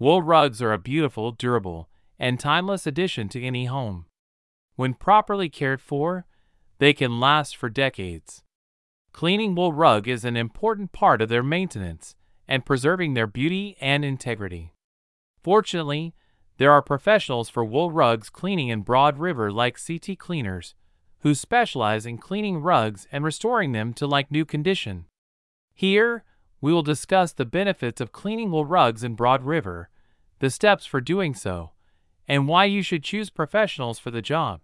Wool rugs are a beautiful, durable, and timeless addition to any home. When properly cared for, they can last for decades. Cleaning wool rug is an important part of their maintenance and preserving their beauty and integrity. Fortunately, there are professionals for wool rugs cleaning in Broad River like CT Cleaners, who specialize in cleaning rugs and restoring them to like new condition. Here, we will discuss the benefits of cleaning wool rugs in Broad River, the steps for doing so, and why you should choose professionals for the job.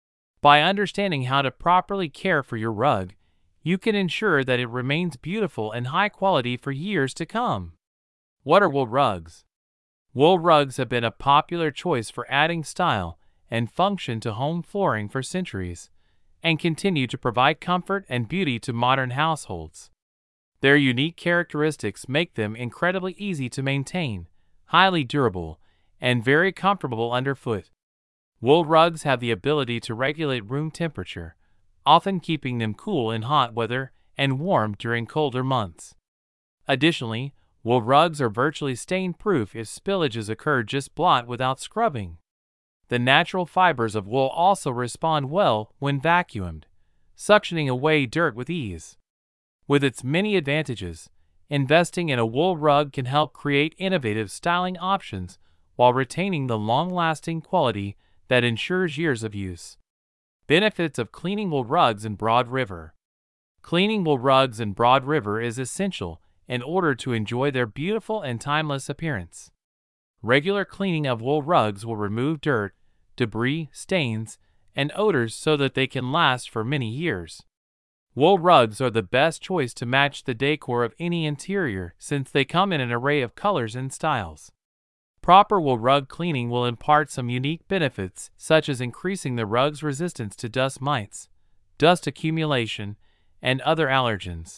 By understanding how to properly care for your rug, you can ensure that it remains beautiful and high quality for years to come. What are wool rugs? Wool rugs have been a popular choice for adding style and function to home flooring for centuries, and continue to provide comfort and beauty to modern households. Their unique characteristics make them incredibly easy to maintain, highly durable, and very comfortable underfoot. Wool rugs have the ability to regulate room temperature, often keeping them cool in hot weather and warm during colder months. Additionally, wool rugs are virtually stain-proof if spillages occur. Just blot without scrubbing. The natural fibers of wool also respond well when vacuumed, suctioning away dirt with ease. With its many advantages, investing in a wool rug can help create innovative styling options while retaining the long-lasting quality that ensures years of use. Benefits of cleaning wool rugs in Broad River. Cleaning wool rugs in Broad River is essential in order to enjoy their beautiful and timeless appearance. Regular cleaning of wool rugs will remove dirt, debris, stains, and odors so that they can last for many years. Wool rugs are the best choice to match the decor of any interior since they come in an array of colors and styles. Proper wool rug cleaning will impart some unique benefits, such as increasing the rug's resistance to dust mites, dust accumulation, and other allergens.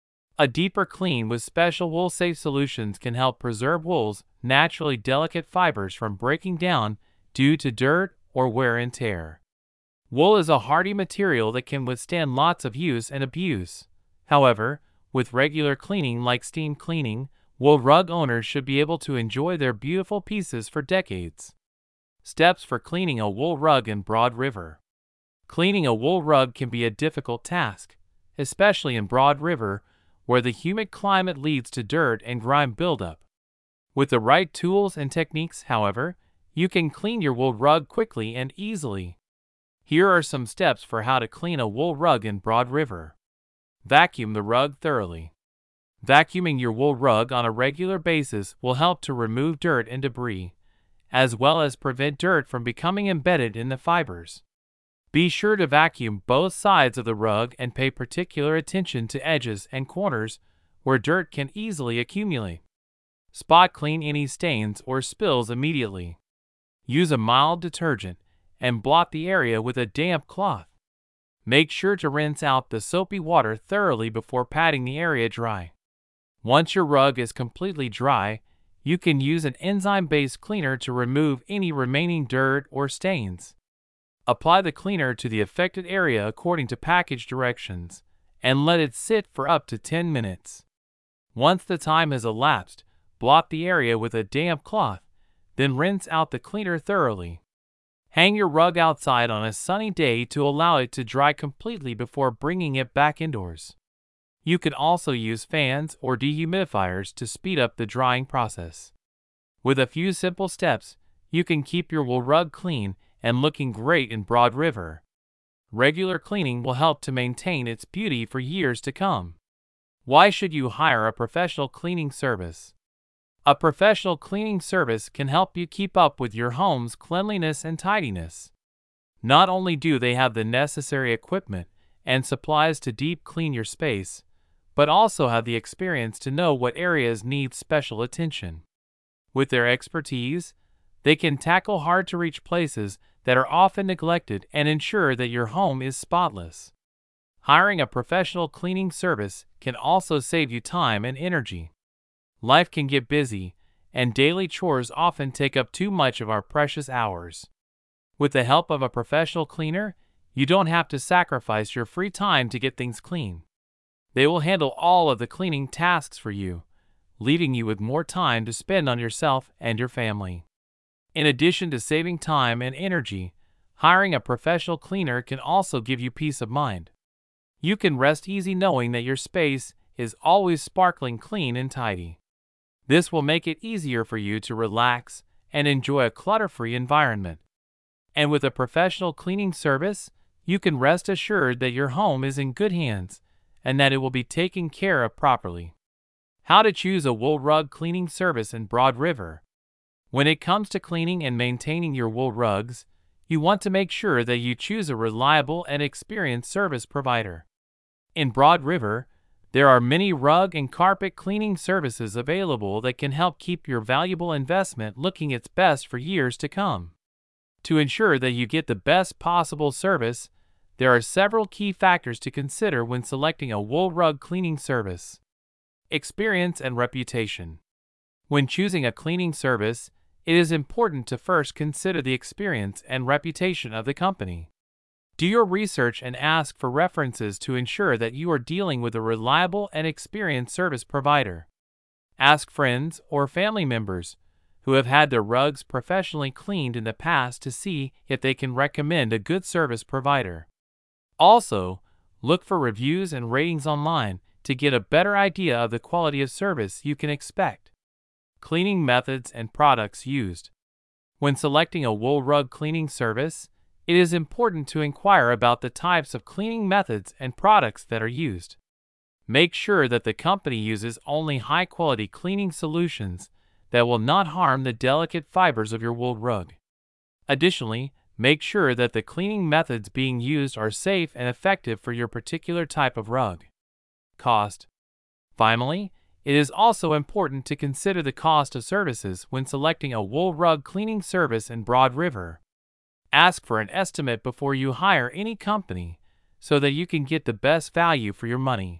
A deeper clean with special wool-safe solutions can help preserve wool's naturally delicate fibers from breaking down due to dirt or wear and tear. Wool is a hardy material that can withstand lots of use and abuse. However, with regular cleaning like steam cleaning, wool rug owners should be able to enjoy their beautiful pieces for decades. Steps for cleaning a wool rug in Broad River. Cleaning a wool rug can be a difficult task, especially in Broad River, where the humid climate leads to dirt and grime buildup. With the right tools and techniques, however, you can clean your wool rug quickly and easily. Here are some steps for how to clean a wool rug in Broad River. Vacuum the rug thoroughly. Vacuuming your wool rug on a regular basis will help to remove dirt and debris, as well as prevent dirt from becoming embedded in the fibers. Be sure to vacuum both sides of the rug and pay particular attention to edges and corners where dirt can easily accumulate. Spot clean any stains or spills immediately. Use a mild detergent and blot the area with a damp cloth. Make sure to rinse out the soapy water thoroughly before patting the area dry. Once your rug is completely dry, you can use an enzyme-based cleaner to remove any remaining dirt or stains. Apply the cleaner to the affected area according to package directions, and let it sit for up to 10 minutes. Once the time has elapsed, blot the area with a damp cloth, then rinse out the cleaner thoroughly. Hang your rug outside on a sunny day to allow it to dry completely before bringing it back indoors. You can also use fans or dehumidifiers to speed up the drying process. With a few simple steps, you can keep your wool rug clean and looking great in Broad River. Regular cleaning will help to maintain its beauty for years to come. Why should you hire a professional cleaning service? A professional cleaning service can help you keep up with your home's cleanliness and tidiness. Not only do they have the necessary equipment and supplies to deep clean your space, but also have the experience to know what areas need special attention. With their expertise, they can tackle hard-to-reach places that are often neglected and ensure that your home is spotless. Hiring a professional cleaning service can also save you time and energy. Life can get busy, and daily chores often take up too much of our precious hours. With the help of a professional cleaner, you don't have to sacrifice your free time to get things clean. They will handle all of the cleaning tasks for you, leaving you with more time to spend on yourself and your family. In addition to saving time and energy, hiring a professional cleaner can also give you peace of mind. You can rest easy knowing that your space is always sparkling clean and tidy. This will make it easier for you to relax and enjoy a clutter-free environment. And with a professional cleaning service, you can rest assured that your home is in good hands and that it will be taken care of properly. How to choose a wool rug cleaning service in Broad River. When it comes to cleaning and maintaining your wool rugs, you want to make sure that you choose a reliable and experienced service provider. In Broad River, there are many rug and carpet cleaning services available that can help keep your valuable investment looking its best for years to come. To ensure that you get the best possible service, there are several key factors to consider when selecting a wool rug cleaning service. Experience and reputation. When choosing a cleaning service, it is important to first consider the experience and reputation of the company. Do your research and ask for references to ensure that you are dealing with a reliable and experienced service provider. Ask friends or family members who have had their rugs professionally cleaned in the past to see if they can recommend a good service provider. Also, look for reviews and ratings online to get a better idea of the quality of service you can expect. Cleaning methods and products used. When selecting a wool rug cleaning service, it is important to inquire about the types of cleaning methods and products that are used. Make sure that the company uses only high-quality cleaning solutions that will not harm the delicate fibers of your wool rug. Additionally, make sure that the cleaning methods being used are safe and effective for your particular type of rug. Cost. Finally, it is also important to consider the cost of services when selecting a wool rug cleaning service in Broad River. Ask for an estimate before you hire any company so that you can get the best value for your money.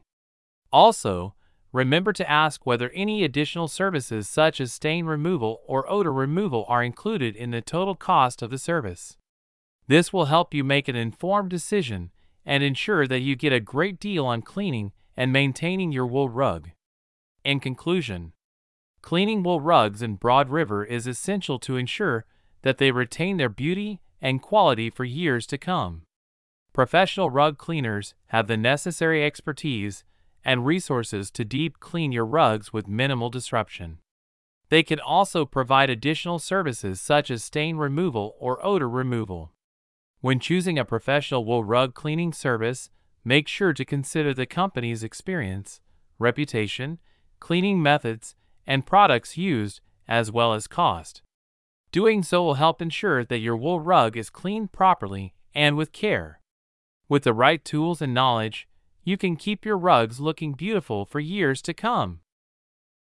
Also, remember to ask whether any additional services such as stain removal or odor removal are included in the total cost of the service. This will help you make an informed decision and ensure that you get a great deal on cleaning and maintaining your wool rug. In conclusion, cleaning wool rugs in Broad River is essential to ensure that they retain their beauty and quality for years to come. Professional rug cleaners have the necessary expertise and resources to deep clean your rugs with minimal disruption. They can also provide additional services such as stain removal or odor removal. When choosing a professional wool rug cleaning service, make sure to consider the company's experience, reputation, cleaning methods, and products used, as well as cost. Doing so will help ensure that your wool rug is cleaned properly and with care. With the right tools and knowledge, you can keep your rugs looking beautiful for years to come.